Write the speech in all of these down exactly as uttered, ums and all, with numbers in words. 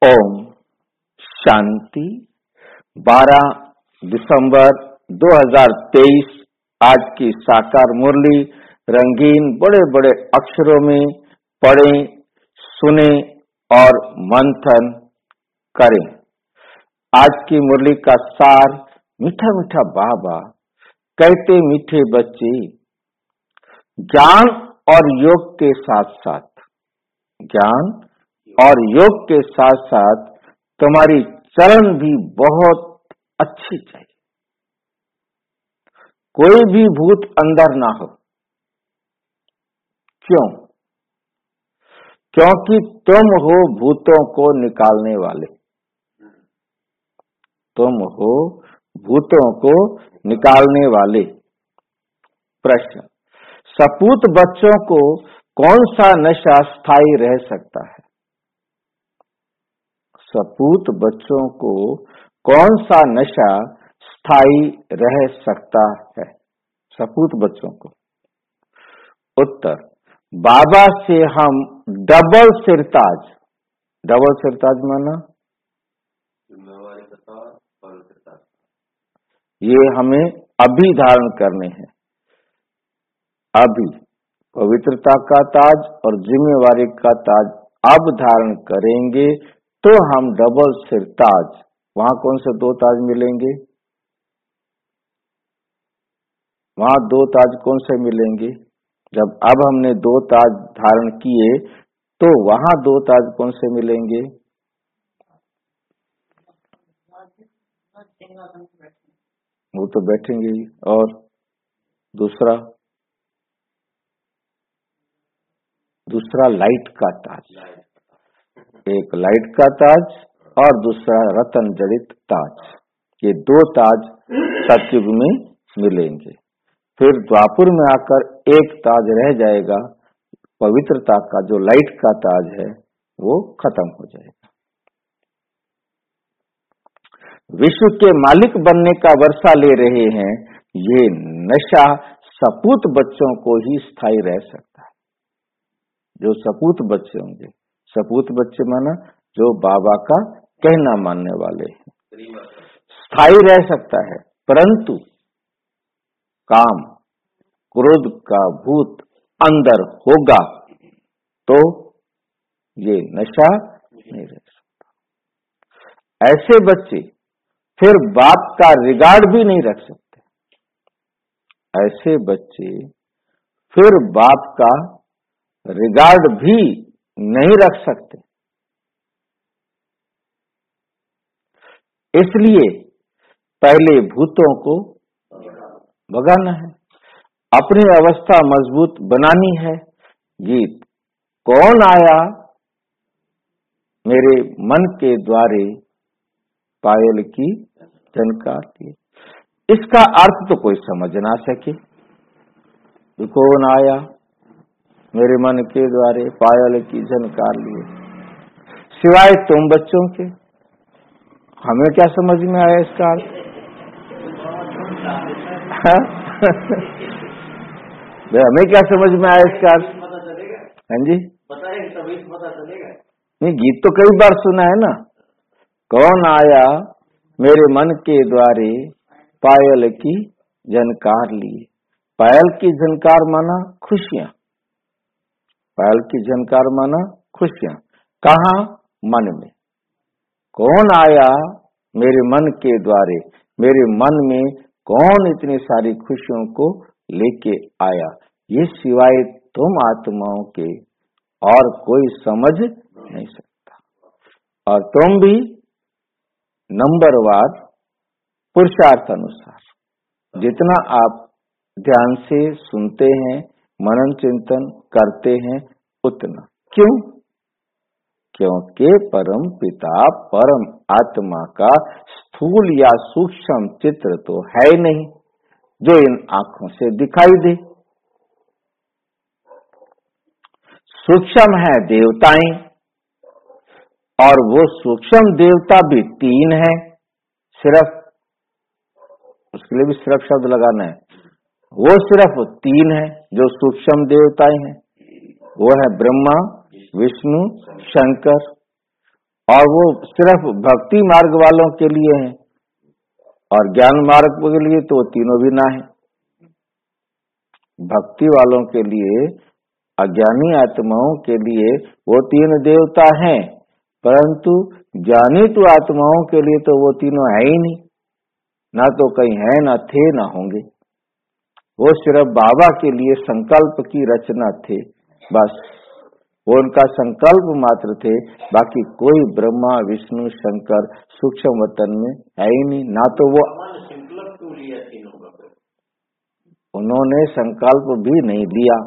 ओम शांति। बारह दिसंबर दो हज़ार तेईस आज की साकार मुरली रंगीन बड़े बड़े अक्षरों में पढ़ें, सुने और मंथन करें। आज की मुरली का सार मीठा मीठा बाबा कहते, मीठे बच्चे, ज्ञान और योग के साथ साथ ज्ञान और योग के साथ साथ तुम्हारी चरण भी बहुत अच्छी चाहिए। कोई भी भूत अंदर ना हो। क्यों? क्योंकि तुम हो भूतों को निकालने वाले। तुम हो भूतों को निकालने वाले। प्रश्न, सपूत बच्चों को कौन सा नशा स्थायी रह सकता है? सपूत बच्चों को कौन सा नशा स्थायी रह सकता है? सपूत बच्चों को। उत्तर, बाबा से हम डबल सिरताज। डबल सिरताज माना ये हमें अभी धारण करने हैं। अभी पवित्रता का ताज और जिम्मेवारी का ताज अब धारण करेंगे तो हम डबल सिरताज। वहां कौन से दो ताज मिलेंगे? वहां दो ताज कौन से मिलेंगे? जब अब हमने दो ताज धारण किए तो वहां दो ताज कौन से मिलेंगे? वो तो बैठेंगे ही। और दूसरा दूसरा लाइट का ताज। एक लाइट का ताज और दूसरा रतन जड़ित ताज। ये दो ताज सतयुग में मिलेंगे। फिर द्वापुर में आकर एक ताज रह जाएगा, पवित्रता का जो लाइट का ताज है वो खत्म हो जाएगा। विश्व के मालिक बनने का वर्षा ले रहे हैं। ये नशा सपूत बच्चों को ही स्थायी रह सकता है। जो सपूत बच्चे होंगे, सपूत बच्चे माना जो बाबा का कहना मानने वाले हैं, स्थायी रह सकता है। परंतु काम क्रोध का भूत अंदर होगा तो ये नशा नहीं रह सकता। ऐसे बच्चे फिर बाप का रिगार्ड भी नहीं रख सकते। ऐसे बच्चे फिर बाप का रिगार्ड भी नहीं रख सकते। इसलिए पहले भूतों को भगाना है, अपनी अवस्था मजबूत बनानी है। गीत, कौन आया मेरे मन के द्वारे पायल की झनकार की। इसका अर्थ तो कोई समझ ना सके। कौन आया मेरे मन के द्वारे पायल की झनकार लिए, सिवाय तुम बच्चों के। हमें क्या समझ में आया इसका अर्थ? हमें क्या समझ में आया इसका अर्थ? हाँ जी, नहीं, गीत तो कई बार सुना है ना। कौन आया मेरे मन के द्वारे पायल की झनकार लिए। पायल की झनकार माना खुशियां। पायल की झनकार माना खुशियां। कहाँ? मन में। कौन आया मेरे मन के द्वारे, मेरे मन में कौन इतनी सारी खुशियों को लेके आया, ये सिवाय तुम आत्माओं के और कोई समझ नहीं सकता। और तुम भी नंबरवार पुरुषार्थ अनुसार जितना आप ध्यान से सुनते हैं, मनन चिंतन करते हैं, उतना। क्यों? क्योंकि परम पिता परम आत्मा का स्थूल या सूक्ष्म चित्र तो है नहीं जो इन आंखों से दिखाई दे। सूक्ष्म है देवताएं, और वो सूक्ष्म देवता भी तीन है। सिर्फ उसके लिए भी सिर्फ शब्द लगाना है। वो सिर्फ तीन है जो सूक्ष्म देवताएं हैं। वो है ब्रह्मा, विष्णु, शंकर। और वो सिर्फ भक्ति मार्ग वालों के लिए है, और ज्ञान मार्ग के लिए तो तीनों भी ना है। भक्ति वालों के लिए, अज्ञानी आत्माओं के लिए वो तीन देवता हैं, परंतु ज्ञानी तो आत्माओं के लिए तो वो तीनों है ही नहीं, ना तो कहीं है, ना थे, ना होंगे। वो सिर्फ बाबा के लिए संकल्प की रचना थे, बस वो उनका संकल्प मात्र थे। बाकी कोई ब्रह्मा विष्णु शंकर सूक्ष्म वतन में है ही नहीं, ना तो वो संकल्प क्यों लिया तीनों का? उन्होंने संकल्प भी नहीं लिया,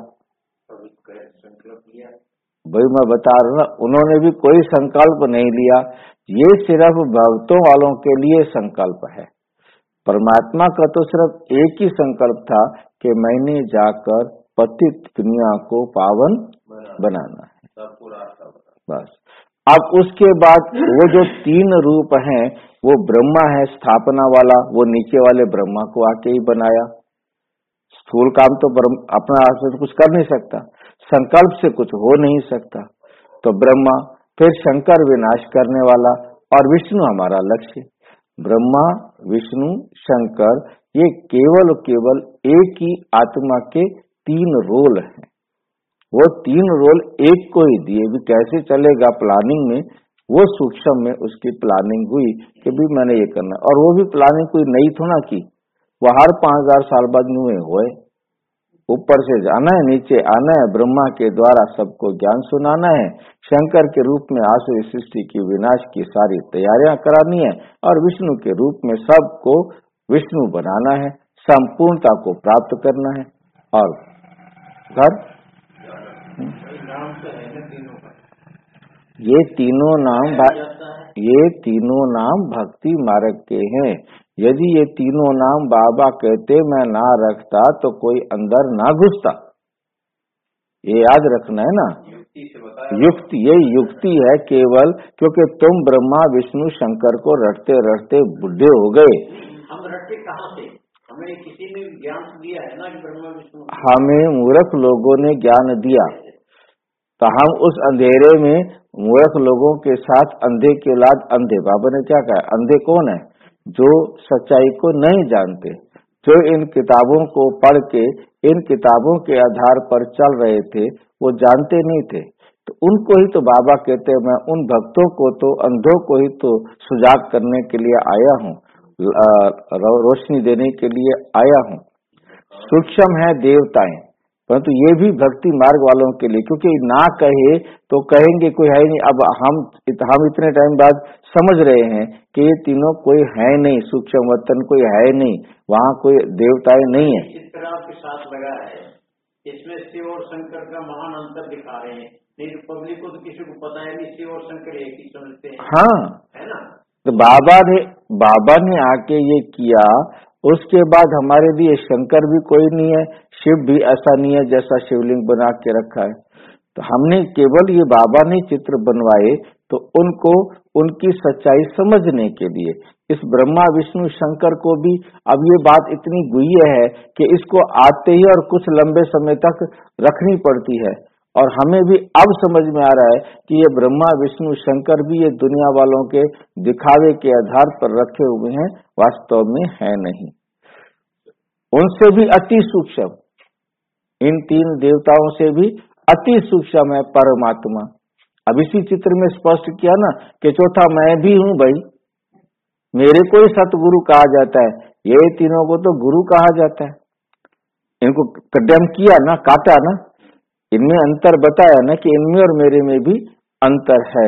भाई मैं बता रहा हूँ ना, उन्होंने भी कोई संकल्प नहीं लिया। ये सिर्फ भक्तों वालों के लिए संकल्प है। परमात्मा का तो सिर्फ एक ही संकल्प था कि मैंने जाकर पतित दुनिया को पावन बनाना है, बस। अब उसके बाद वो जो तीन रूप हैं, वो ब्रह्मा है स्थापना वाला, वो नीचे वाले ब्रह्मा को आके ही बनाया। स्थूल काम तो अपना हाथ से कुछ कर नहीं सकता, संकल्प से कुछ हो नहीं सकता, तो ब्रह्मा, फिर शंकर विनाश करने वाला, और विष्णु हमारा लक्ष्य। ब्रह्मा विष्णु शंकर ये केवल केवल एक ही आत्मा के तीन रोल हैं। वो तीन रोल एक को ही दिए, भी कैसे चलेगा प्लानिंग में, वो सूक्ष्म में उसकी प्लानिंग हुई कि भी मैंने ये करना, और वो भी प्लानिंग कोई नई थोड़ा की, वो हर पांच हजार साल बाद नुए हुए। ऊपर से जाना है, नीचे आना है, ब्रह्मा के द्वारा सबको ज्ञान सुनाना है, शंकर के रूप में आसुरी सृष्टि की विनाश की सारी तैयारियां करानी है, और विष्णु के रूप में सबको विष्णु बनाना है, संपूर्णता को प्राप्त करना है। और घर ये तीनों नाम ये तीनों नाम भक्ति मार्ग के हैं। यदि ये तीनों नाम बाबा कहते मैं ना रखता तो कोई अंदर ना घुसता, ये याद रखना है ना। युक्ति, ये युक्ति है केवल, क्योंकि तुम ब्रह्मा विष्णु शंकर को रटते रटते बुढ़े हो गए। हम रटते कहाँ से? हमें किसी ने ज्ञान दिया है ना कि ब्रह्मा विष्णु, हमें मूर्ख लोगों ने ज्ञान दिया, तो हम उस अंधेरे में मूर्ख लोगों के साथ अंधे के लाद अंधे। बाबा ने क्या कहा? अंधे कौन है? जो सच्चाई को नहीं जानते, जो इन किताबों को पढ़ के इन किताबों के आधार पर चल रहे थे, वो जानते नहीं थे। तो उनको ही तो बाबा कहते हैं, मैं उन भक्तों को तो अंधों को ही तो सुजाग करने के लिए आया हूँ, रोशनी देने के लिए आया हूँ। सूक्ष्म है देवताएं, परंतु ये भी भक्ति मार्ग वालों के लिए, क्योंकि ना कहे तो कहेंगे कोई है नहीं। अब हम हम इतने टाइम बाद समझ रहे हैं कि ये तीनों कोई है नहीं, सूक्ष्म वतन कोई है नहीं, वहाँ कोई देवताएं नहीं है। इस तरह आपके साथ लगा है, इसमें शिव और शंकर का महान अंतर दिखा रहे हैं, नहीं तो पब्लिक को तो किसी को पता है नहीं, शिव और शंकर एक ही समझते हैं। हाँ, है ना। तो बाबा ने बाबा ने आके ये किया, उसके बाद हमारे लिए शंकर भी कोई नहीं है, शिव भी ऐसा नहीं है जैसा शिवलिंग बना के रखा है। तो हमने केवल ये बाबा ने चित्र बनवाए तो उनको उनकी सच्चाई समझने के लिए, इस ब्रह्मा विष्णु शंकर को भी अब ये बात इतनी गुह्य है कि इसको आते ही और कुछ लंबे समय तक रखनी पड़ती है, और हमें भी अब समझ में आ रहा है कि ये ब्रह्मा विष्णु शंकर भी ये दुनिया वालों के दिखावे के आधार पर रखे हुए हैं, वास्तव में है नहीं। उनसे भी अति सूक्ष्म, इन तीन देवताओं से भी अति सूक्ष्म है परमात्मा। अब इसी चित्र में स्पष्ट किया ना कि चौथा मैं भी हूं भाई, मेरे को ही सतगुरु कहा जाता है, ये तीनों को तो गुरु कहा जाता है। इनको कदम किया ना, काटा ना, इनमें अंतर बताया ना कि इनमें और मेरे में भी अंतर है,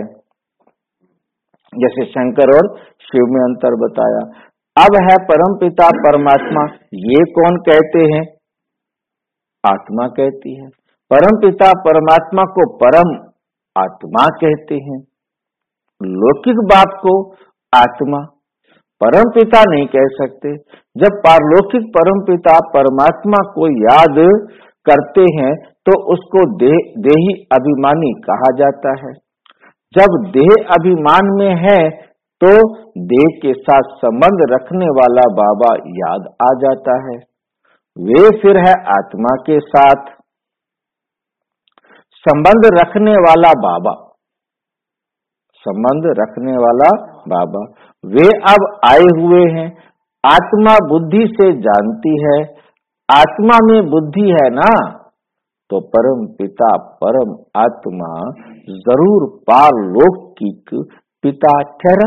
जैसे शंकर और शिव में अंतर बताया। अब है परम पिता परमात्मा, ये कौन कहते हैं? आत्मा कहती है। परम पिता परमात्मा को परम आत्मा कहते हैं, लौकिक बाप को आत्मा, परम पिता नहीं कह सकते। जब पारलौकिक परम पिता परमात्मा को याद करते हैं तो उसको देह देही अभिमानी कहा जाता है। जब देह अभिमान में है तो देह के साथ संबंध रखने वाला बाबा याद आ जाता है, वे फिर है आत्मा के साथ संबंध रखने वाला बाबा। संबंध रखने वाला बाबा। वे अब आए हुए हैं। आत्मा बुद्धि से जानती है, आत्मा में बुद्धि है ना, तो परम पिता परम आत्मा जरूर पारलौकिक पिता ठहरा।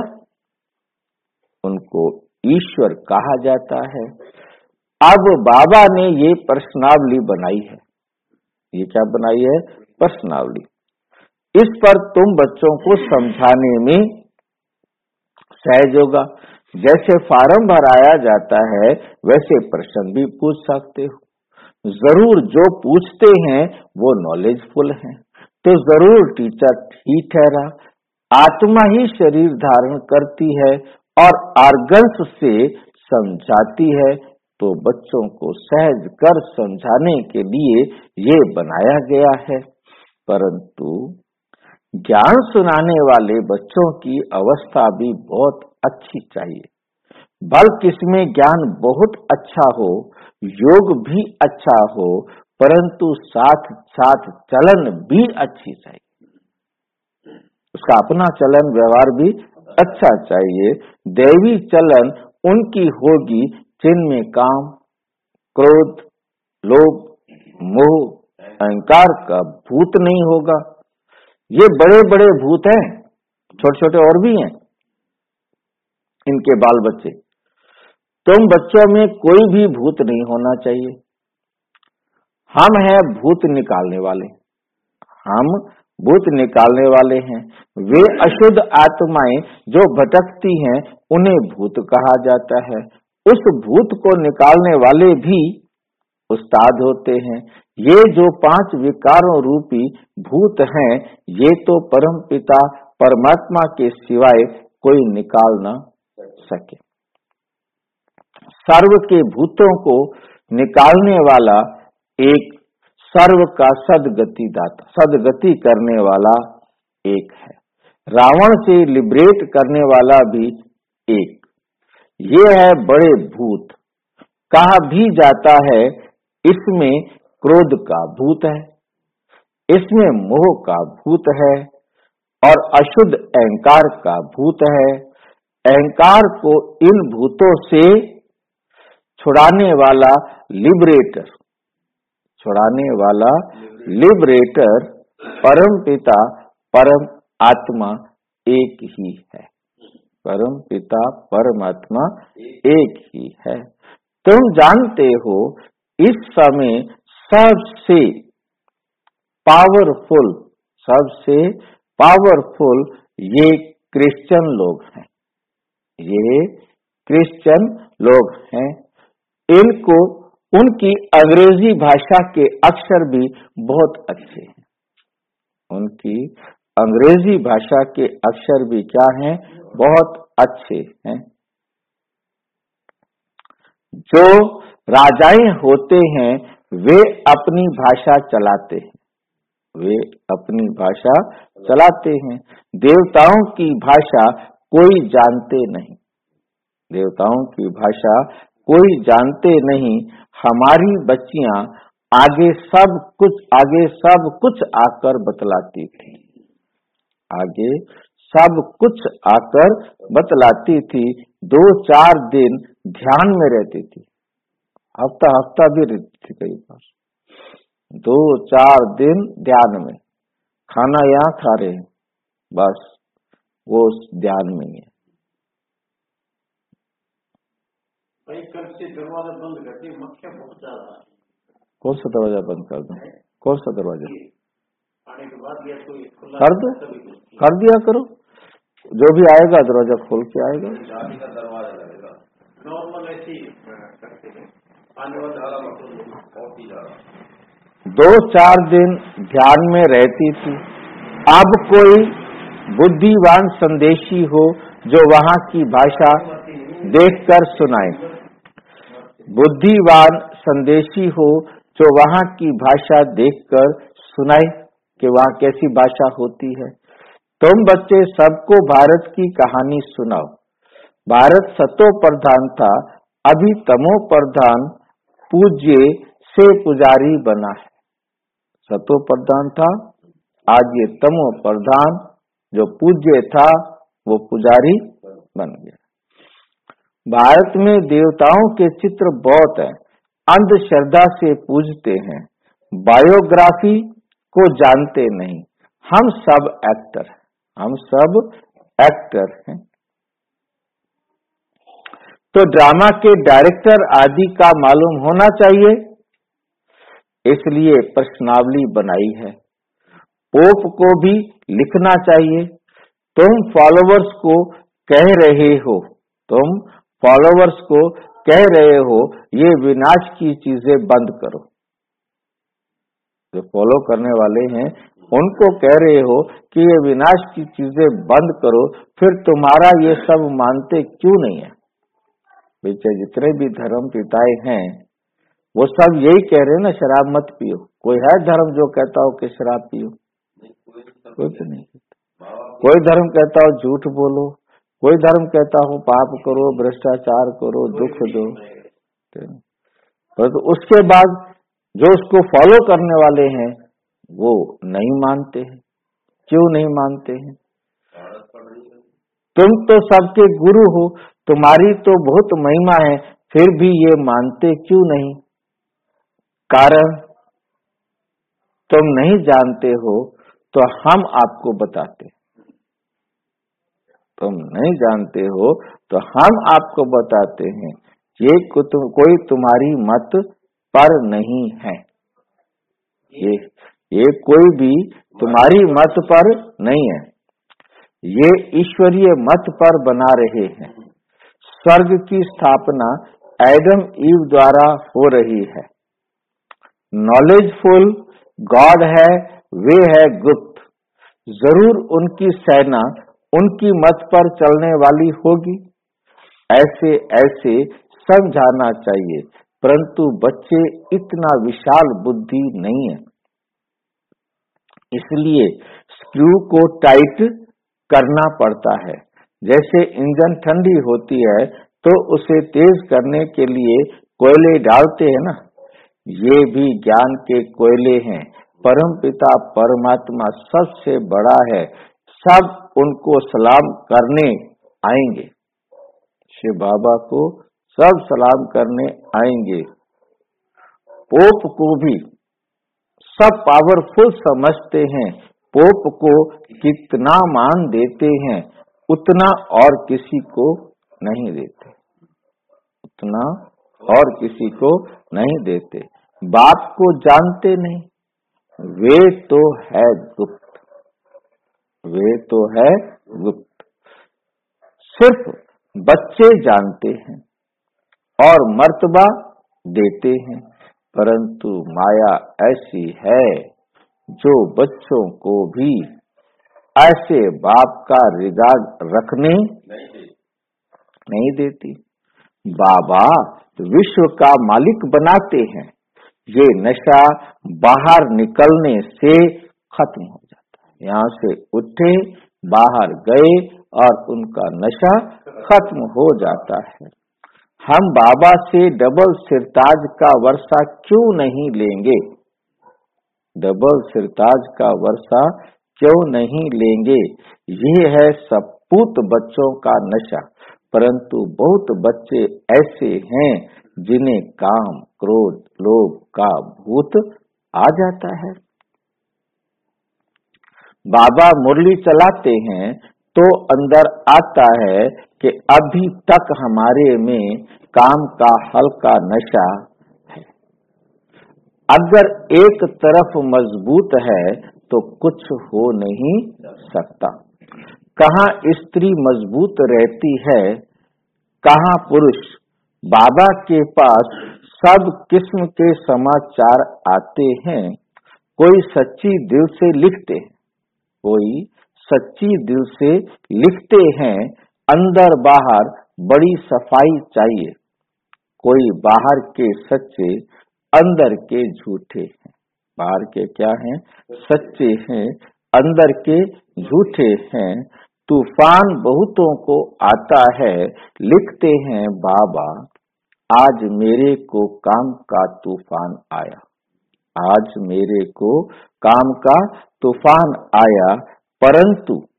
उनको ईश्वर कहा जाता है। अब बाबा ने ये प्रश्नावली बनाई है। ये क्या बनाई है? प्रश्नावली। इस पर तुम बच्चों को समझाने में सहज होगा। जैसे फार्म भराया जाता है वैसे प्रश्न भी पूछ सकते हो। जरूर जो पूछते हैं वो नॉलेजफुल हैं, तो जरूर टीचर ही ठहरा। आत्मा ही शरीर धारण करती है और आर्गन्स से समझाती है, तो बच्चों को सहज कर समझाने के लिए ये बनाया गया है। परंतु ज्ञान सुनाने वाले बच्चों की अवस्था भी बहुत अच्छी चाहिए। बल्कि इसमें ज्ञान बहुत अच्छा हो, योग भी अच्छा हो, परंतु साथ साथ चलन भी अच्छी चाहिए। उसका अपना चलन व्यवहार भी अच्छा चाहिए। दैवी चलन उनकी होगी जिनमें काम, क्रोध, लोभ, मोह, अहंकार का भूत नहीं होगा। ये बड़े बड़े भूत हैं, छोटे छोटे और भी हैं इनके बाल बच्चे। तुम बच्चों में कोई भी भूत नहीं होना चाहिए। हम हैं भूत निकालने वाले, हम भूत निकालने वाले हैं। वे अशुद्ध आत्माएं जो भटकती हैं उन्हें भूत कहा जाता है। उस भूत को निकालने वाले भी उस्ताद होते हैं। ये जो पांच विकारों रूपी भूत हैं, ये तो परम पिता परमात्मा के सिवाय कोई निकाल न सके। सर्व के भूतों को निकालने वाला एक, सर्व का सदगति दाता, सदगति करने वाला एक है। रावण से लिबरेट करने वाला भी एक। ये है बड़े भूत। कहा भी जाता है इसमें क्रोध का भूत है, इसमें मोह का भूत है और अशुद्ध अहंकार का भूत है। अहंकार को इन भूतों से छुड़ाने वाला लिबरेटर, छुड़ाने वाला लिबरेटर परम पिता परम आत्मा एक ही है। परम पिता परमात्मा एक ही है। तुम जानते हो इस समय सबसे पावरफुल, सबसे पावरफुल ये क्रिश्चियन लोग हैं। ये क्रिश्चियन लोग हैं। इनको उनकी अंग्रेजी भाषा के अक्षर भी बहुत अच्छे हैं। उनकी अंग्रेजी भाषा के अक्षर भी क्या हैं? बहुत अच्छे हैं। जो राजाएं होते हैं वे अपनी भाषा चलाते हैं, वे अपनी भाषा चलाते हैं। देवताओं की भाषा कोई जानते नहीं, देवताओं की भाषा कोई जानते नहीं। हमारी बच्चियां आगे सब कुछ, आगे सब कुछ आकर बतलाती थी, आगे सब कुछ आकर बतलाती थी। दो चार दिन ध्यान में रहती थी, हफ्ता हफ्ता भी रहती थी कई बार। दो चार दिन ध्यान में, खाना यहाँ खा रहे हैं, बस वो ध्यान में ही है। भाई कल से दरवाजा बंद कर दिया, मक्खियां बहुत ज्यादा। कौन सा दरवाजा बंद कर दूं? कौन सा दरवाजा? आने के बाद या तो खुला कर दो, कर दिया करो। जो भी आएगा दरवाजा खोल के आएगा। दरवाजा लगेगा नॉर्मल ऐसी करते हैं। आने वाला दो चार दिन ध्यान में रहती थी। अब कोई बुद्धिवान संदेशी हो जो वहां की भाषा देखकर सुनाए, बुद्धिवान संदेशी हो जो वहां की भाषा देखकर सुनाए कि वहां कैसी भाषा होती है। तुम बच्चे सबको भारत की कहानी सुनाओ। भारत सतो प्रधान था, अभी तमो प्रधान पूज्य से पुजारी बना है। सतो प्रधान था, आज ये तमो प्रधान जो पूज्य था वो पुजारी बन गया। भारत में देवताओं के चित्र बहुत हैं, अंधश्रद्धा से पूजते हैं, बायोग्राफी को जानते नहीं। हम सब एक्टर हैं, हम सब एक्टर हैं। तो ड्रामा के डायरेक्टर आदि का मालूम होना चाहिए, इसलिए प्रश्नावली बनाई है। पोप को भी लिखना चाहिए। तुम फॉलोवर्स को कह रहे हो तुम फॉलोवर्स को कह रहे हो ये विनाश की चीजें बंद करो। जो फॉलो करने वाले हैं उनको कह रहे हो कि ये विनाश की चीजें बंद करो, फिर तुम्हारा ये सब मानते क्यों नहीं है? पीछे जितने भी धर्म पिताएं हैं वो सब यही कह रहे हैं ना, शराब मत पियो। कोई है धर्म जो कहता हो कि शराब पियो? कोई तो नहीं। कोई धर्म कहता हो झूठ बोलो, कोई धर्म कहता हो पाप करो, भ्रष्टाचार करो, दुख दो। तो उसके बाद जो उसको फॉलो करने वाले हैं वो नहीं मानते हैं। क्यों नहीं मानते हैं? तुम तो सबके गुरु हो, तुम्हारी तो बहुत महिमा है, फिर भी ये मानते क्यों नहीं? कारण तुम नहीं जानते हो तो हम आपको बताते। तुम नहीं जानते हो तो हम आपको बताते हैं। ये कोई तुम्हारी मत पर नहीं है, ये ये कोई भी तुम्हारी मत पर नहीं है, ये ईश्वरीय मत पर बना रहे हैं। स्वर्ग की स्थापना एडम ईव द्वारा हो रही है। नॉलेजफुल गॉड है, वे है गुप्त। जरूर उनकी सेना उनकी मत पर चलने वाली होगी। ऐसे ऐसे समझाना चाहिए, परंतु बच्चे इतना विशाल बुद्धि नहीं है, इसलिए स्क्रू को टाइट करना पड़ता है। जैसे इंजन ठंडी होती है तो उसे तेज करने के लिए कोयले डालते हैं ना, ये भी ज्ञान के कोयले हैं। परमपिता परमात्मा सबसे बड़ा है, सब उनको सलाम करने आएंगे। शिव बाबा को सब सलाम करने आएंगे। पोप को भी सब पावरफुल समझते हैं। पोप को कितना मान देते हैं उतना और किसी को नहीं देते, उतना और किसी को नहीं देते। बाप को जानते नहीं, वे तो है गुप्त, वे तो है गुप्त। सिर्फ बच्चे जानते हैं और मर्तबा देते हैं, परंतु माया ऐसी है जो बच्चों को भी ऐसे बाप का रिगार्ड रखने नहीं देती। बाबा विश्व का मालिक बनाते हैं, ये नशा बाहर निकलने से खत्म हो जाता है। यहाँ से उठे, बाहर गए और उनका नशा खत्म हो जाता है। हम बाबा से डबल सिरताज का वर्षा क्यों नहीं लेंगे? डबल सिरताज का वर्षा क्यों नहीं लेंगे? ये है सपूत बच्चों का नशा। परंतु बहुत बच्चे ऐसे हैं जिन्हें काम, क्रोध, लोभ का भूत आ जाता है। बाबा मुरली चलाते हैं तो अंदर आता है कि अभी तक हमारे में काम का हल्का नशा है। अगर एक तरफ मजबूत है तो कुछ हो नहीं सकता। कहाँ स्त्री मजबूत रहती है, कहाँ पुरुष। बाबा के पास सब किस्म के समाचार आते हैं। कोई सच्ची दिल से लिखते हैं, कोई सच्ची दिल से लिखते हैं। अंदर बाहर बड़ी सफाई चाहिए। कोई बाहर के सच्चे, अंदर के झूठे हैं। बाहर के क्या हैं? सच्चे हैं, अंदर के झूठे हैं। तूफान बहुतों को आता है, लिखते हैं बाबा आज मेरे को काम का तूफान आया, आज मेरे को काम का तूफान आया। परंतु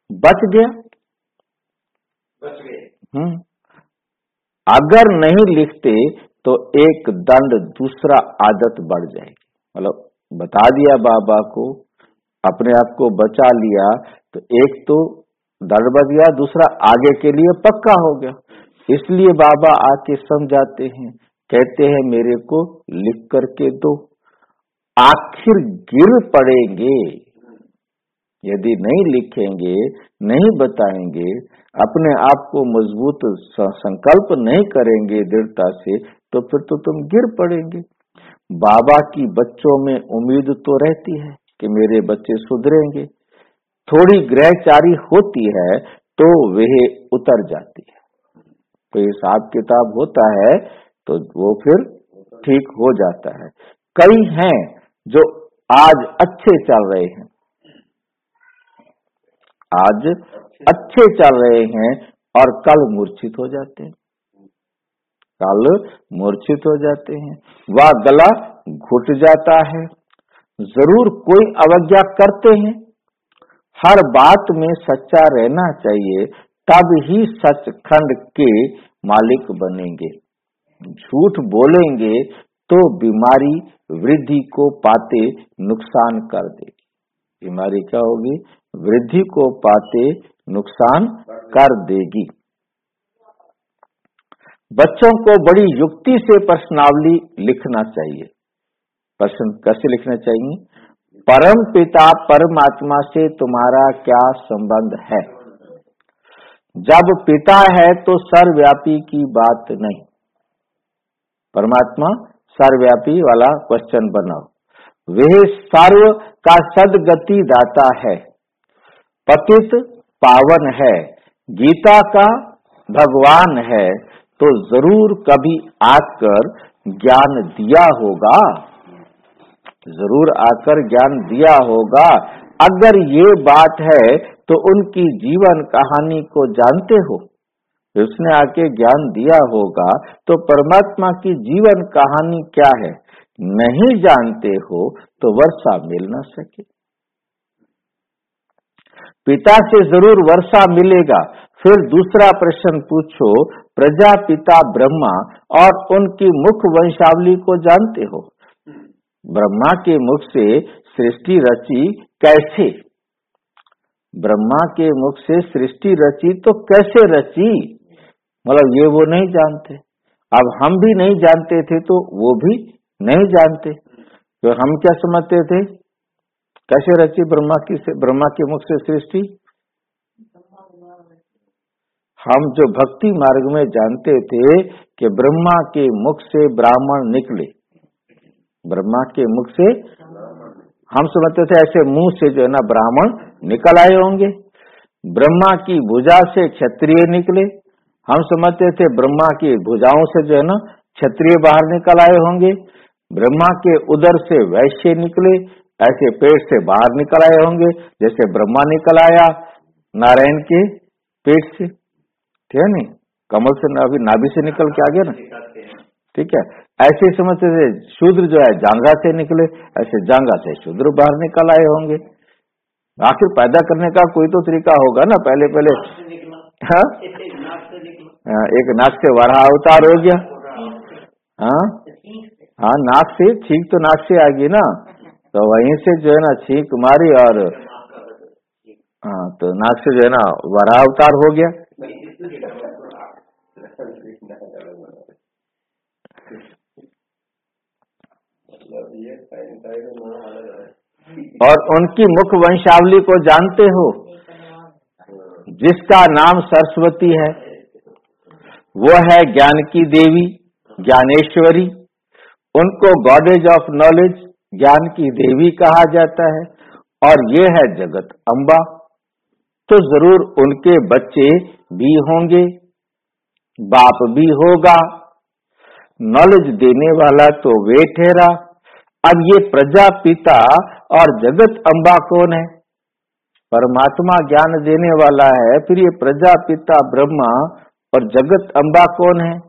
बच गया। बच गए। हम्म अगर नहीं लिखते तो एक दंड दूसरा आदत बढ़ जाएगी। मतलब बता दिया बाबा को, अपने आप को बचा लिया, तो एक तो दंड बच गया, दूसरा आगे के लिए पक्का हो गया। इसलिए बाबा आके समझाते हैं, कहते हैं मेरे को लिख करके दो। आखिर गिर पड़ेंगे यदि नहीं लिखेंगे, नहीं बताएंगे, अपने आप को मजबूत संकल्प नहीं करेंगे दृढ़ता से, तो फिर तो तुम गिर पड़ेंगे। बाबा की बच्चों में उम्मीद तो रहती है कि मेरे बच्चे सुधरेंगे, थोड़ी ग्रहचारी होती है तो वह उतर जाती है, तो हिसाब किताब होता है तो वो फिर ठीक हो जाता है। कई हैं जो आज अच्छे चल रहे हैं, आज अच्छे चल रहे हैं और कल मूर्छित हो जाते हैं, कल मूर्छित हो जाते हैं, वह गला घुट जाता है। जरूर कोई अवज्ञा करते हैं। हर बात में सच्चा रहना चाहिए, तब ही सचखंड के मालिक बनेंगे। झूठ बोलेंगे तो बीमारी वृद्धि को पाते नुकसान कर देगी। बीमारी क्या होगी? वृद्धि को पाते नुकसान कर देगी। बच्चों को बड़ी युक्ति से प्रश्नावली लिखना चाहिए। प्रश्न कैसे लिखना चाहिए? परम पिता परमात्मा से तुम्हारा क्या संबंध है? जब पिता है तो सर्वव्यापी की बात नहीं, परमात्मा सर्वव्यापी वाला क्वेश्चन बनाओ। वह सर्व का सदगति दाता है, पतित पावन है, गीता का भगवान है, तो जरूर कभी आकर ज्ञान दिया होगा, जरूर आकर ज्ञान दिया होगा। अगर ये बात है तो उनकी जीवन कहानी को जानते हो, उसने आके ज्ञान दिया होगा, तो परमात्मा की जीवन कहानी क्या है नहीं जानते हो तो वर्षा मिल न सके। पिता से जरूर वर्षा मिलेगा। फिर दूसरा प्रश्न पूछो, प्रजापिता ब्रह्मा और उनकी मुख वंशावली को जानते हो? ब्रह्मा के मुख से सृष्टि रची कैसे? ब्रह्मा के मुख से सृष्टि रची तो कैसे रची? मतलब ये वो नहीं जानते। अब हम भी नहीं जानते थे तो वो भी नहीं जानते, तो हम क्या समझते थे? कैसे रची ब्रह्मा की से, ब्रह्मा के मुख से सृष्टि? हम जो भक्ति मार्ग में जानते थे कि ब्रह्मा के मुख से ब्राह्मण निकले, ब्रह्मा के मुख से हम समझते थे ऐसे मुंह से जो है ना ब्राह्मण निकल आए होंगे। ब्रह्मा की भुजा से क्षत्रिय निकले, हम समझते थे ब्रह्मा की भुजाओं से जो है ना क्षत्रिय बाहर निकल आए होंगे। ब्रह्मा के उदर से वैश्य निकले, ऐसे पेट से बाहर निकल आए होंगे जैसे ब्रह्मा निकल आया नारायण के पेट से, ठीक है नहीं? कमल से अभी नाभि से निकल के आ गया ना, ठीक है। ऐसे समझते थे शूद्र जो है जांघा से निकले, ऐसे जांघा से शूद्र बाहर निकल आए होंगे। आखिर पैदा करने का कोई तो तरीका होगा ना, पहले पहले हाँ एक नाक से वराह अवतार हो गया, हाँ हाँ नाक से, छींक तो नाक से आ गई ना, तो वहीं से जो है ना छींक मारी और हाँ तो नाक से जो है ना वराह अवतार हो गया। और उनकी मुख वंशावली को जानते हो? जिसका नाम सरस्वती है वो है ज्ञान की देवी ज्ञानेश्वरी, उनको गॉडेज ऑफ नॉलेज ज्ञान की देवी कहा जाता है, और ये है जगत अम्बा। तो जरूर उनके बच्चे भी होंगे, बाप भी होगा, नॉलेज देने वाला तो वे ठहरा। अब ये प्रजापिता और जगत अम्बा कौन है? परमात्मा ज्ञान देने वाला है, फिर ये प्रजापिता ब्रह्मा और जगत अम्बा कौन है?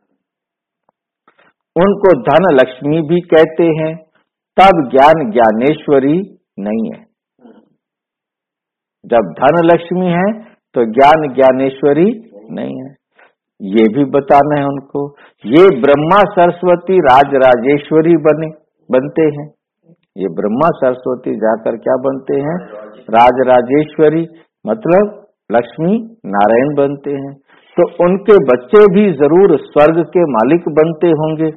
उनको धन लक्ष्मी भी कहते हैं, तब ज्ञान ज्ञानेश्वरी नहीं है। जब धन लक्ष्मी है तो ज्ञान ज्ञानेश्वरी नहीं है, ये भी बताना है उनको। ये ब्रह्मा सरस्वती राज राजेश्वरी बने बनते हैं, ये ब्रह्मा सरस्वती जाकर क्या बनते हैं, राज राजेश्वरी, मतलब लक्ष्मी नारायण बनते हैं। तो उनके बच्चे भी जरूर स्वर्ग के मालिक बनते होंगे।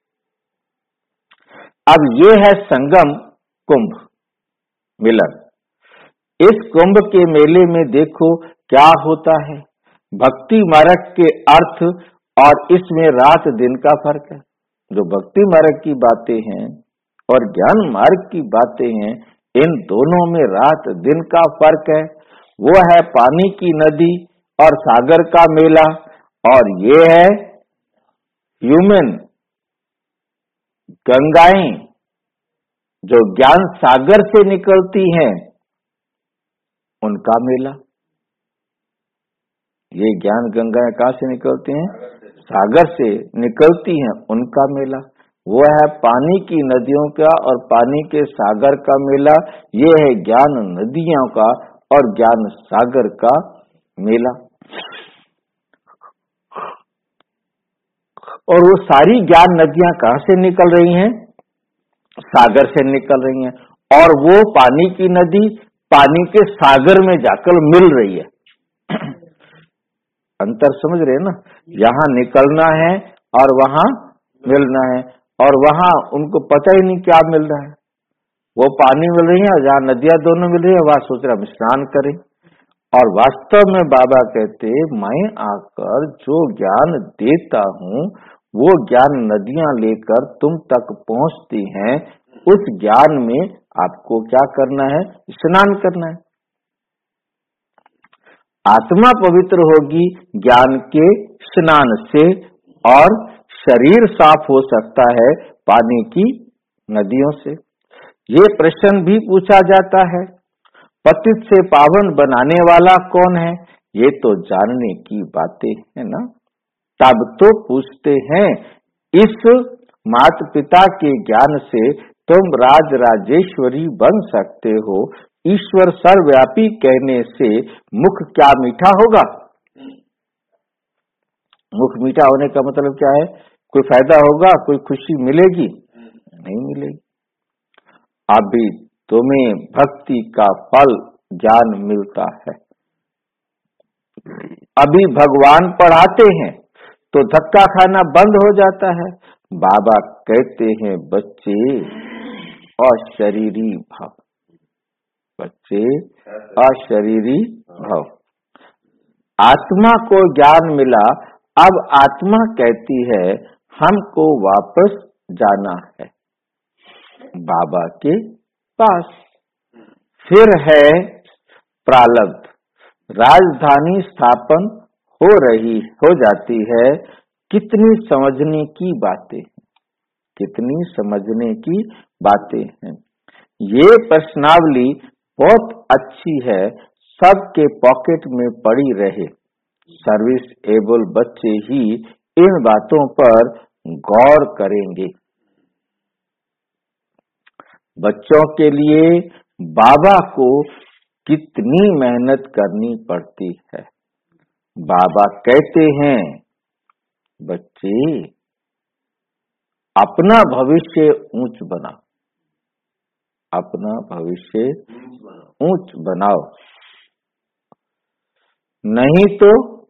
अब ये है संगम कुंभ मिलन। इस कुंभ के मेले में देखो क्या होता है। भक्ति मार्ग के अर्थ और इसमें रात दिन का फर्क है। जो भक्ति मार्ग की बातें हैं और ज्ञान मार्ग की बातें हैं, इन दोनों में रात दिन का फर्क है। वो है पानी की नदी और सागर का मेला, और ये है ह्यूमन गंगाएं जो ज्ञान सागर से निकलती हैं, उनका मेला। ये ज्ञान गंगाएं कहाँ से निकलती हैं, सागर से निकलती हैं, उनका मेला। वो है पानी की नदियों का और पानी के सागर का मेला। ये है ज्ञान नदियों का और ज्ञान सागर का मेला। और वो सारी ज्ञान नदियां कहाँ से निकल रही हैं, सागर से निकल रही हैं, और वो पानी की नदी पानी के सागर में जाकर मिल रही है। अंतर समझ रहे हैं ना, यहाँ निकलना है और वहां मिलना है, और वहां उनको पता ही नहीं क्या मिल रहा है। वो पानी मिल रही है, जहाँ नदियां दोनों मिल रही है, वहां सोच रहा हम स्नान करें। और वास्तव में बाबा कहते, मैं आकर जो ज्ञान देता हूँ वो ज्ञान नदियां लेकर तुम तक पहुंचती हैं। उस ज्ञान में आपको क्या करना है, स्नान करना है। आत्मा पवित्र होगी ज्ञान के स्नान से, और शरीर साफ हो सकता है पानी की नदियों से। ये प्रश्न भी पूछा जाता है, पतित से पावन बनाने वाला कौन है? ये तो जानने की बातें है ना। तब तो पूछते हैं, इस माता पिता के ज्ञान से तुम राज राजेश्वरी बन सकते हो। ईश्वर सर्वव्यापी कहने से मुख क्या मीठा होगा? मुख मीठा होने का मतलब क्या है? कोई फायदा होगा, कोई खुशी मिलेगी? नहीं मिलेगी। अभी तुम्हें भक्ति का फल ज्ञान मिलता है। अभी भगवान पढ़ाते हैं तो धक्का खाना बंद हो जाता है। बाबा कहते हैं, बच्चे अशरीरी भाव, बच्चे अशरीरी भाव। आत्मा को ज्ञान मिला, अब आत्मा कहती है हमको वापस जाना है बाबा के पास। फिर है प्रारब्ध, राजधानी स्थापन हो रही हो जाती है। कितनी समझने की बातें, कितनी समझने की बातें हैं। ये प्रश्नावली बहुत अच्छी है, सबके पॉकेट में पड़ी रहे। सर्विस एबल बच्चे ही इन बातों पर गौर करेंगे। बच्चों के लिए बाबा को कितनी मेहनत करनी पड़ती है। बाबा कहते हैं, बच्चे अपना भविष्य ऊंच बनाओ, अपना भविष्य ऊंच बनाओ, नहीं तो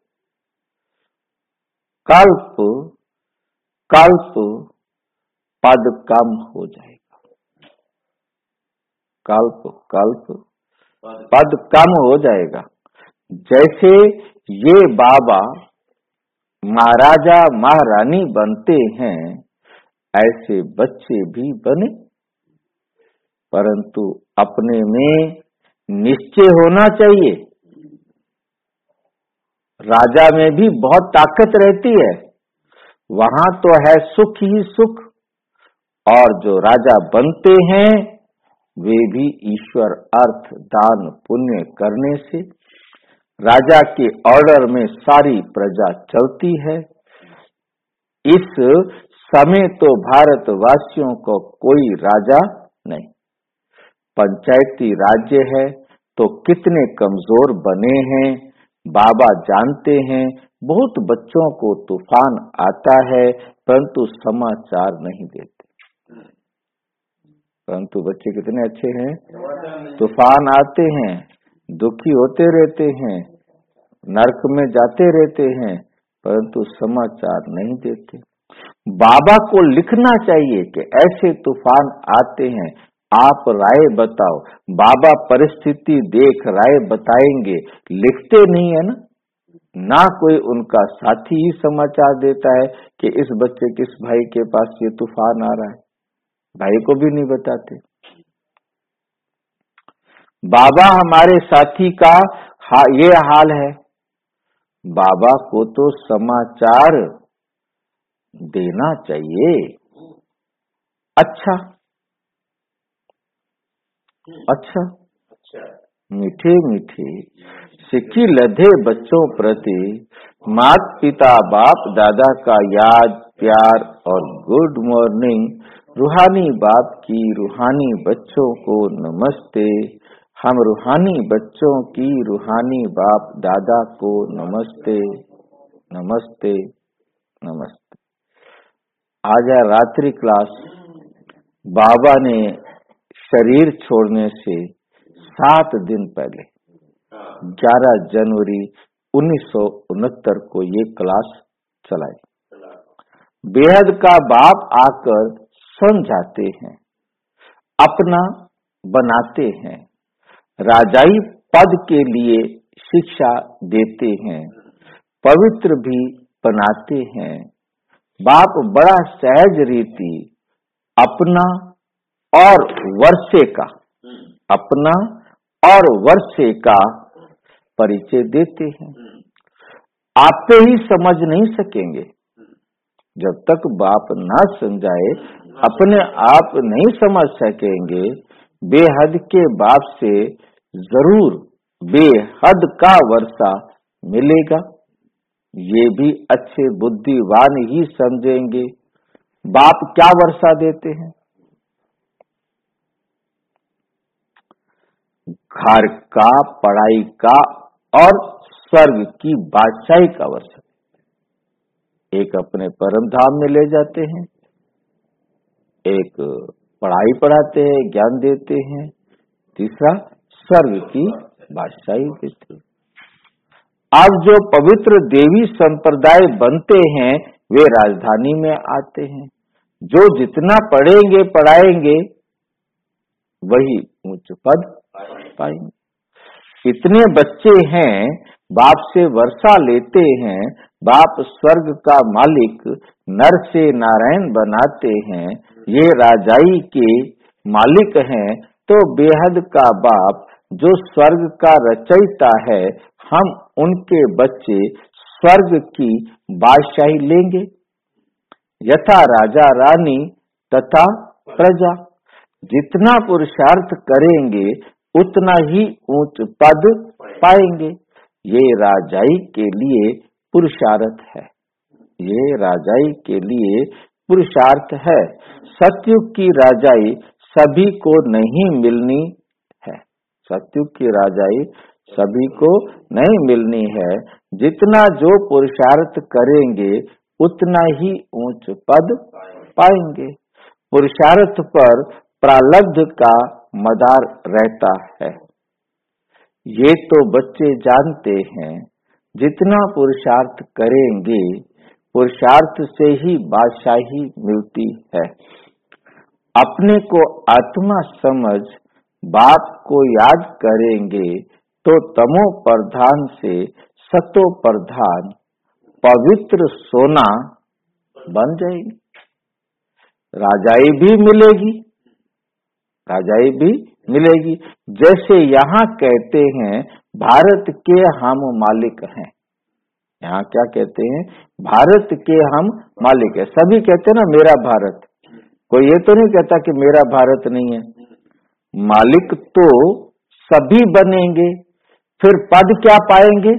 कल्प कल्प पद कम हो जाएगा। कल्प कल्प पद कम हो जाएगा। जैसे ये बाबा महाराजा महारानी बनते हैं, ऐसे बच्चे भी बने, परंतु अपने में निश्चय होना चाहिए। राजा में भी बहुत ताकत रहती है, वहां तो है सुख ही सुख, और जो राजा बनते हैं वे भी ईश्वर अर्थ दान पुण्य करने से। राजा के ऑर्डर में सारी प्रजा चलती है। इस समय तो भारतवासियों को कोई राजा नहीं, पंचायती राज्य है, तो कितने कमजोर बने हैं बाबा जानते हैं। बहुत बच्चों को तूफान आता है परंतु समाचार नहीं देते। परंतु बच्चे कितने अच्छे हैं, तूफान आते हैं, दुखी होते रहते हैं, नरक में जाते रहते हैं, परंतु समाचार नहीं देते। बाबा को लिखना चाहिए कि ऐसे तूफान आते हैं, आप राय बताओ। बाबा परिस्थिति देख राय बताएंगे, लिखते नहीं है ना। ना कोई उनका साथी ही समाचार देता है कि इस बच्चे किस भाई के पास ये तूफान आ रहा है, भाई को भी नहीं बताते। बाबा हमारे साथी का हा, ये हाल है। बाबा को तो समाचार देना चाहिए। अच्छा अच्छा मीठे मीठे सिक्की लधे बच्चों प्रति मात पिता बाप दादा का याद प्यार और गुड मॉर्निंग। रूहानी बाप की रूहानी बच्चों को नमस्ते। हम रूहानी बच्चों की रूहानी बाप दादा को नमस्ते नमस्ते नमस्ते। आज है रात्रि क्लास। बाबा ने शरीर छोड़ने से सात दिन पहले ग्यारह जनवरी उन्नीस सौ उनहत्तर को ये क्लास चलाई। बेहद का बाप आकर समझाते हैं, अपना बनाते हैं, राजाई पद के लिए शिक्षा देते हैं, पवित्र भी बनाते हैं। बाप बड़ा सहज रीति अपना और वर्षे का अपना और वर्षे का परिचय देते हैं। आप पे ही समझ नहीं सकेंगे जब तक बाप ना समझाए, अपने आप नहीं समझ सकेंगे। बेहद के बाप से जरूर बेहद का वर्षा मिलेगा, ये भी अच्छे बुद्धिवान ही समझेंगे। बाप क्या वर्षा देते हैं? घर का, पढ़ाई का और स्वर्ग की बादशाही का वर्षा। एक अपने परम धाम में ले जाते हैं, एक पढ़ाई पढ़ाते हैं, ज्ञान देते हैं, तीसरा स्वर्ग की बादशाही देते हैं। अब जो पवित्र देवी संप्रदाय बनते हैं वे राजधानी में आते हैं। जो जितना पढ़ेंगे पढ़ाएंगे वही उच्च पद पाएंगे। इतने बच्चे हैं बाप से वर्षा लेते हैं। बाप स्वर्ग का मालिक नर से नारायण बनाते हैं। ये राजाई के मालिक हैं। तो बेहद का बाप जो स्वर्ग का रचयिता है, हम उनके बच्चे स्वर्ग की बादशाही लेंगे। यथा राजा रानी तथा प्रजा, जितना पुरुषार्थ करेंगे उतना ही ऊंच पद पाएंगे। ये राजाई के लिए पुरुषार्थ है, ये राजाई के लिए पुरुषार्थ है। सतयुग की राजाई सभी को नहीं मिलनी है, सतयुग की राजाई सभी को नहीं मिलनी है। जितना जो पुरुषार्थ करेंगे उतना ही ऊंच पद पाएंगे। पुरुषार्थ पर प्रारब्ध का मदार रहता है, ये तो बच्चे जानते हैं। जितना पुरुषार्थ करेंगे पुरुषार्थ से ही बादशाही मिलती है। अपने को आत्मा समझ बाप को याद करेंगे तो तमो प्रधान से सतो प्रधान पवित्र सोना बन जाएगी। राजाई भी मिलेगी, राजाई भी मिलेगी। जैसे यहाँ कहते हैं भारत के हम मालिक हैं। यहाँ क्या कहते हैं? भारत के हम मालिक है। सभी कहते हैं ना मेरा भारत, कोई ये तो नहीं कहता कि मेरा भारत नहीं है। मालिक तो सभी बनेंगे, फिर पद क्या पाएंगे?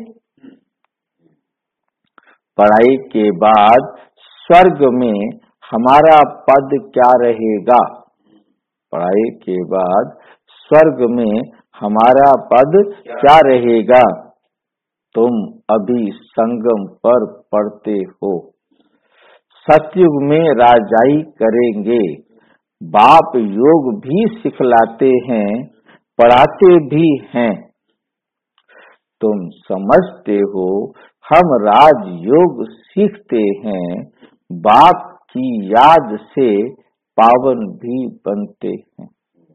पढ़ाई के बाद स्वर्ग में हमारा पद क्या रहेगा? पढ़ाई के बाद स्वर्ग में हमारा पद क्या रहेगा। तुम अभी संगम पर पढ़ते हो, सतयुग में राजाई करेंगे। बाप योग भी सिखलाते हैं, पढ़ाते भी हैं। तुम समझते हो हम राजयोग सीखते हैं, बाप की याद से पावन भी बनते हैं।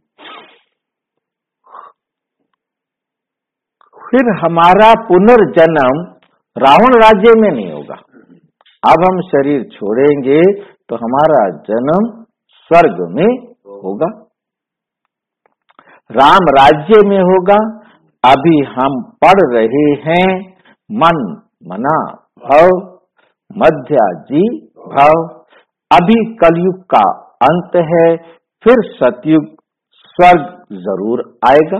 फिर हमारा पुनर्जन्म रावण राज्य में नहीं होगा। अब हम शरीर छोड़ेंगे तो हमारा जन्म स्वर्ग में होगा, राम राज्य में होगा। अभी हम पढ़ रहे हैं मन मना भव मध्याजी भव। अभी कलयुग का अंत है, फिर सतयुग स्वर्ग जरूर आएगा।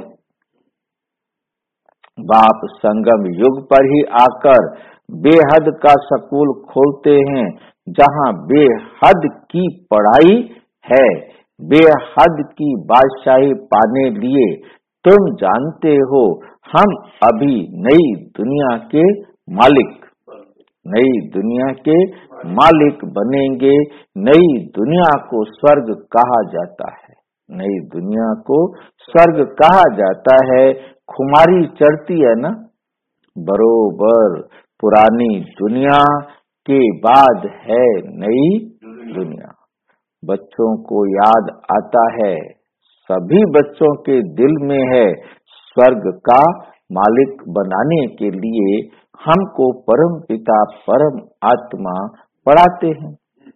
बाप संगम युग पर ही आकर बेहद का स्कूल खोलते हैं, जहाँ बेहद की पढ़ाई है। बेहद की बादशाही पाने लिए तुम जानते हो हम अभी नई दुनिया के मालिक नई दुनिया के मालिक बनेंगे। नई दुनिया को स्वर्ग कहा जाता है, नई दुनिया को स्वर्ग कहा जाता है। खुमारी चढ़ती है ना, बरोबर पुरानी दुनिया के बाद है नई दुनिया। बच्चों को याद आता है, सभी बच्चों के दिल में है, स्वर्ग का मालिक बनाने के लिए हमको परम पिता परम आत्मा पढ़ाते हैं।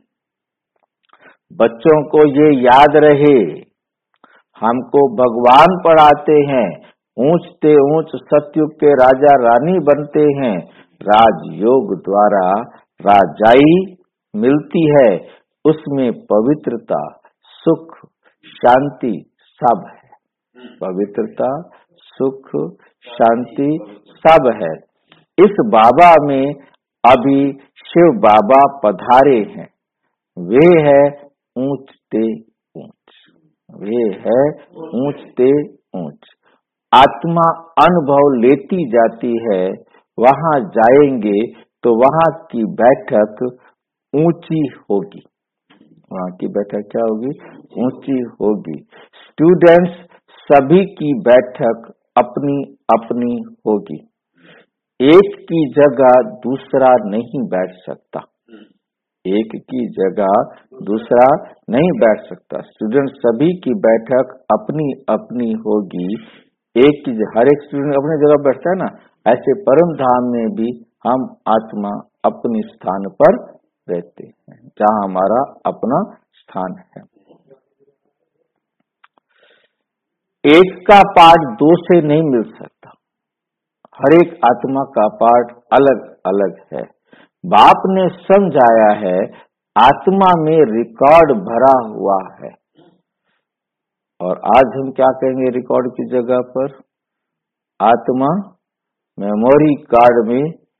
बच्चों को ये याद रहे, हमको भगवान पढ़ाते हैं। ऊंचते ऊंच सतयुग के राजा रानी बनते हैं। राजयोग द्वारा राजाई मिलती है, उसमें पवित्रता सुख शांति सब है। पवित्रता सुख शांति सब है। इस बाबा में अभी शिव बाबा पधारे हैं, वे है ऊंचते ऊंच, वे है ऊंचते ऊंच। आत्मा अनुभव लेती जाती है, वहां जाएंगे तो वहां की बैठक ऊंची होगी। वहां की बैठक क्या होगी? ऊंची होगी। स्टूडेंट्स सभी की बैठक अपनी अपनी होगी। एक की जगह दूसरा नहीं बैठ सकता, एक की जगह दूसरा नहीं बैठ सकता। स्टूडेंट सभी की बैठक अपनी अपनी होगी। एक की हर एक स्टूडेंट अपनी जगह बैठता है ना, ऐसे परम धाम में भी हम आत्मा अपने स्थान पर रहते हैं, जहाँ हमारा अपना स्थान है। एक का पाठ दो से नहीं मिल सकता, हर एक आत्मा का पाठ अलग अलग है। बाप ने समझाया है, आत्मा में रिकॉर्ड भरा हुआ है। और आज हम क्या कहेंगे रिकॉर्ड की जगह पर? आत्मा मेमोरी कार्ड में,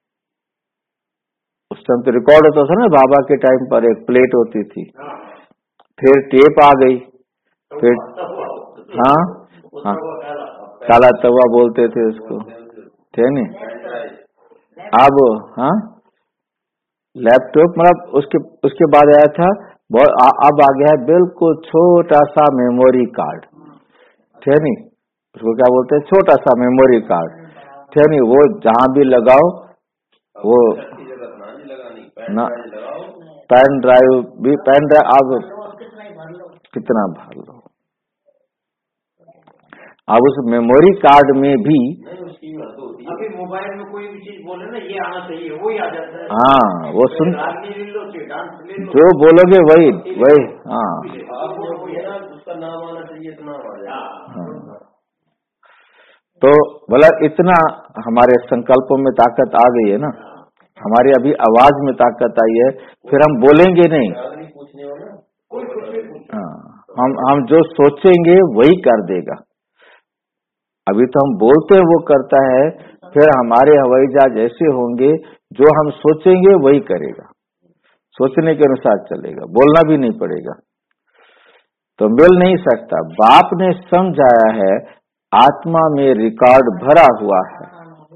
उस टाइम तो रिकॉर्ड होता था ना, बाबा के टाइम पर एक प्लेट होती थी, फिर टेप आ गई, फिर हाँ हाँ काला तवा बोलते थे उसको, थे नहीं। अब हाँ लैपटॉप, मतलब उसके उसके बाद आया था बहुत, अब आ गया है बिल्कुल छोटा सा मेमोरी कार्ड, थे नहीं, उसको क्या बोलते हैं? छोटा सा मेमोरी कार्ड, थे नहीं। वो जहाँ भी लगाओ वो ना, पेन ड्राइव भी, पेन ड्राइव अब कितना भर लो। अब उस मेमोरी कार्ड में भी अभी मोबाइल में कोई भी चीज बोले ना, ये आना चाहिए, वो ही आ जाता है। हाँ वो सुन, ले लो, जो बोलोगे वही वही हाँ उसका नाम आना चाहिए, तो नाम आ जाए। तो बोला इतना हमारे संकल्पों में ताकत आ गई है ना, हमारी अभी आवाज में ताकत आई है, फिर हम बोलेंगे नहीं। हाँ हम हम जो सोचेंगे वही कर देगा। अभी तो हम बोलते हैं वो करता है, फिर हमारे हवाई जहाज ऐसे होंगे जो हम सोचेंगे वही करेगा, सोचने के अनुसार चलेगा, बोलना भी नहीं पड़ेगा। तो मिल नहीं सकता। बाप ने समझाया है, आत्मा में रिकॉर्ड भरा हुआ है।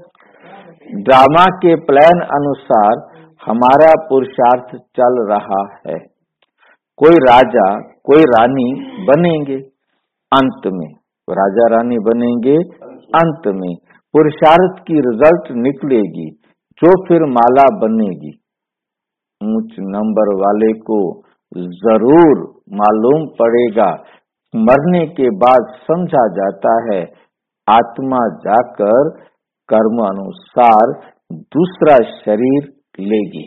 ड्रामा के प्लान अनुसार हमारा पुरुषार्थ चल रहा है। कोई राजा कोई रानी बनेंगे, अंत में राजा रानी बनेंगे, अंत में पुरुषार्थ की रिजल्ट निकलेगी, जो फिर माला बनेगी। ऊंच नंबर वाले को जरूर मालूम पड़ेगा, मरने के बाद समझा जाता है आत्मा जाकर कर्म अनुसार दूसरा शरीर लेगी।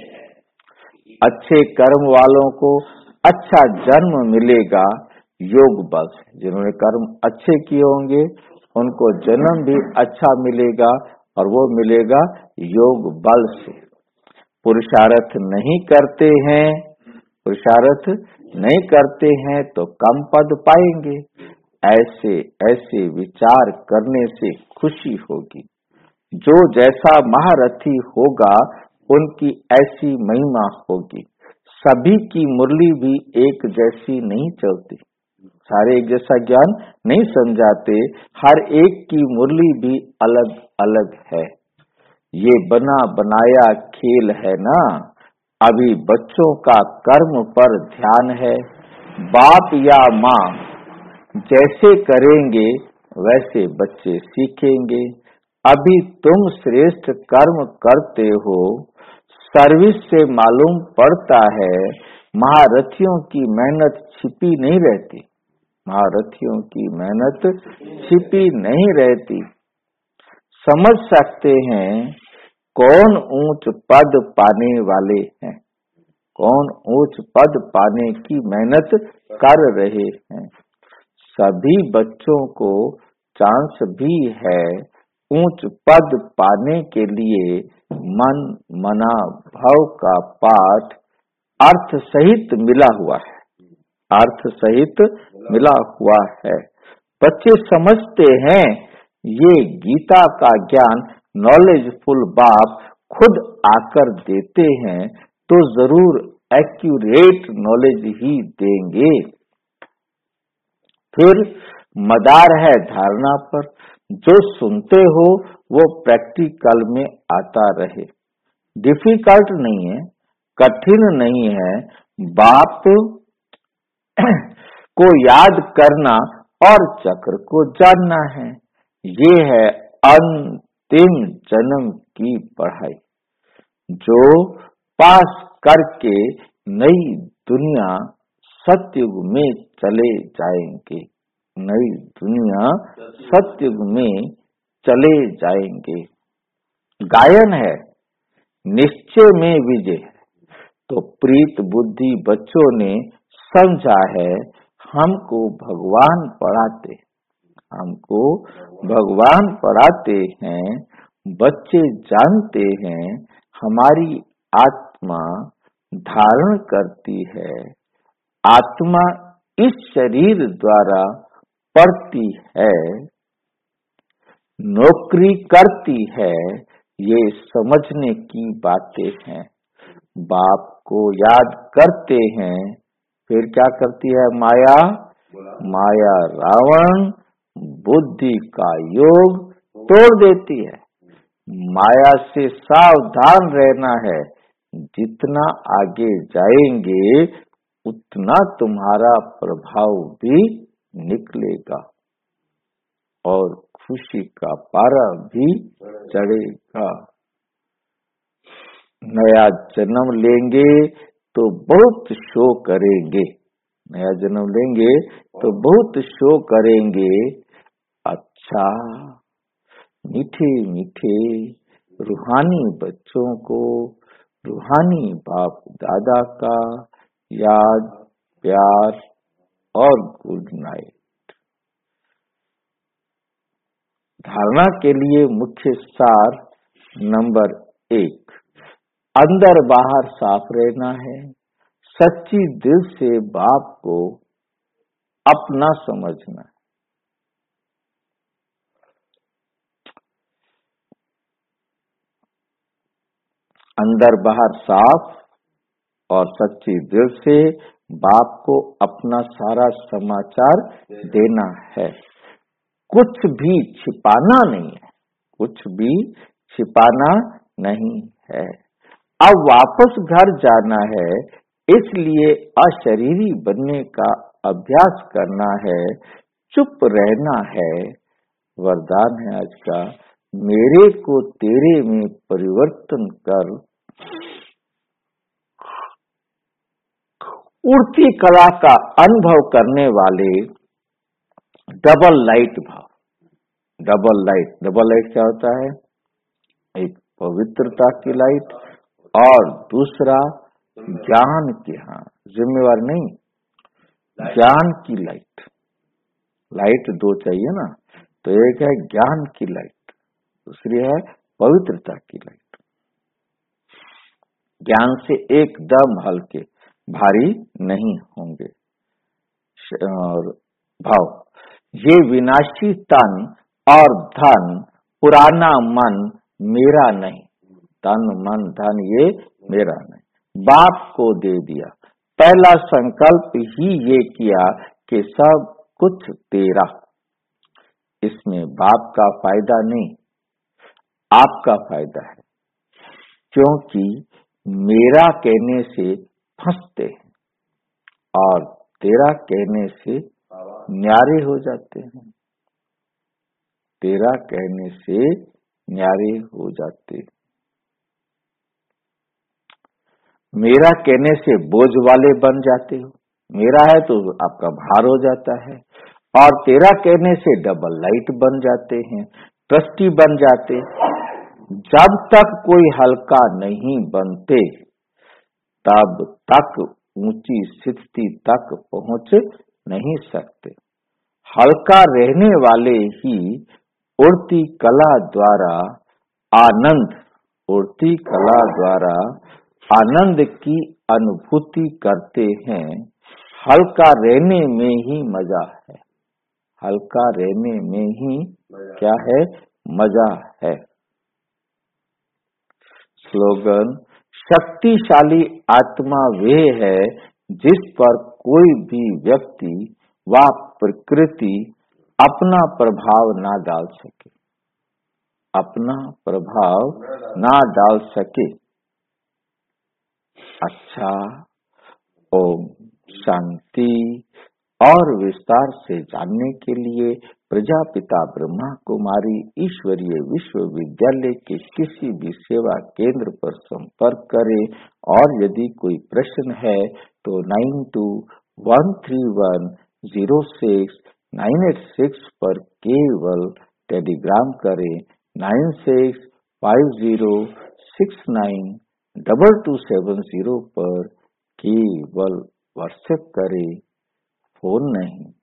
अच्छे कर्म वालों को अच्छा जन्म मिलेगा योग बल से। जिन्होंने कर्म अच्छे किए होंगे उनको जन्म भी अच्छा मिलेगा, और वो मिलेगा योग बल से। पुरुषार्थ नहीं करते हैं पुरुषार्थ नहीं करते हैं तो कम पद पाएंगे। ऐसे ऐसे विचार करने से खुशी होगी। जो जैसा महारथी होगा उनकी ऐसी महिमा होगी। सभी की मुरली भी एक जैसी नहीं चलती, सारे एक जैसा ज्ञान नहीं समझाते, हर एक की मुरली भी अलग अलग है। ये बना बनाया खेल है ना। अभी बच्चों का कर्म पर ध्यान है। बाप या माँ जैसे करेंगे वैसे बच्चे सीखेंगे। अभी तुम श्रेष्ठ कर्म करते हो, सर्विस से मालूम पड़ता है महारथियों की मेहनत छिपी नहीं रहती। महारथियों की मेहनत छिपी नहीं रहती। समझ सकते हैं कौन ऊंच पद पाने वाले हैं, कौन ऊंच पद पाने की मेहनत कर रहे हैं। सभी बच्चों को चांस भी है ऊंच पद पाने के लिए। मन मना भाव का पाठ अर्थ सहित मिला हुआ है, अर्थ सहित मिला हुआ है। बच्चे समझते हैं ये गीता का ज्ञान नॉलेजफुल बाप खुद आकर देते हैं तो जरूर एक्यूरेट नॉलेज ही देंगे। फिर मदार है धारणा पर। जो सुनते हो वो प्रैक्टिकल में आता रहे। डिफिकल्ट नहीं है, कठिन नहीं है। बाप को याद करना और चक्र को जानना है। ये है अंतिम जन्म की पढ़ाई, जो पास करके नई दुनिया सतयुग में चले जाएंगे। नई दुनिया सतयुग में चले जाएंगे। गायन है निश्चय में विजय। तो प्रीत बुद्धि बच्चों ने समझा है हमको भगवान पढ़ाते हमको भगवान पढ़ाते हैं। बच्चे जानते हैं हमारी आत्मा धारण करती है। आत्मा इस शरीर द्वारा पढ़ती है, नौकरी करती है। ये समझने की बातें हैं। बाप को याद करते हैं, फिर क्या करती है माया? माया रावण बुद्धि का योग तोड़ देती है। माया से सावधान रहना है। जितना आगे जाएंगे उतना तुम्हारा प्रभाव भी निकलेगा और खुशी का पारा भी चढ़ेगा। नया जन्म लेंगे तो बहुत शो करेंगे। नया जन्म लेंगे तो बहुत शो करेंगे। अच्छा, मीठे मीठे रूहानी बच्चों को रूहानी बाप दादा का याद प्यार और गुड नाइट। धारणा के लिए मुख्य सार नंबर एक, अंदर बाहर साफ रहना है। सच्ची दिल से बाप को अपना समझना है। अंदर बाहर साफ और सच्ची दिल से बाप को अपना सारा समाचार देना है। कुछ भी छिपाना नहीं है, कुछ भी छिपाना नहीं है। अब वापस घर जाना है, इसलिए अशरीरी बनने का अभ्यास करना है, चुप रहना है। वरदान है आज का, मेरे को तेरे में परिवर्तन कर। उड़ती कला का अनुभव करने वाले डबल लाइट भाव। डबल लाइट, डबल लाइट क्या होता है? एक पवित्रता की लाइट और दूसरा ज्ञान की, हाँ जिम्मेवार नहीं, ज्ञान की लाइट। लाइट दो चाहिए ना, तो एक है ज्ञान की लाइट, दूसरी है पवित्रता की लाइट। ज्ञान से एकदम हल्के, भारी नहीं होंगे। और भाव, ये विनाशी तन और धन, पुराना मन मेरा नहीं। तन मन धन ये मेरा नहीं, बाप को दे दिया। पहला संकल्प ही ये किया कि सब कुछ तेरा। इसमें बाप का फायदा नहीं, आपका फायदा है, क्योंकि मेरा कहने से फंसते हैं और तेरा कहने से न्यारे हो जाते हैं। तेरा कहने से न्यारे हो जाते हैं। मेरा कहने से बोझ वाले बन जाते हो। मेरा है तो आपका भार हो जाता है, और तेरा कहने से डबल लाइट बन जाते हैं, ट्रस्टी बन जाते। जब तक कोई हल्का नहीं बनते, तब तक ऊंची स्थिति तक पहुंच नहीं सकते। हल्का रहने वाले ही उड़ती कला द्वारा आनंद, उड़ती कला द्वारा आनंद की अनुभूति करते हैं। हल्का रहने में ही मजा है, हल्का रहने में ही क्या है? मजा है। स्लोगन, शक्तिशाली आत्मा वे है जिस पर कोई भी व्यक्ति व प्रकृति अपना प्रभाव ना डाल सके, अपना प्रभाव ना डाल सके। अच्छा, ओम शांति। और विस्तार से जानने के लिए प्रजापिता ब्रह्मा कुमारी ईश्वरीय विश्वविद्यालय के किसी भी सेवा केंद्र पर संपर्क करें। और यदि कोई प्रश्न है तो nine two one three one zero six nine eight six पर केवल टेलीग्राम करें। Nine six five zero six nine double two seven zero पर केवल व्हाट्सएप करें, फोन नहीं।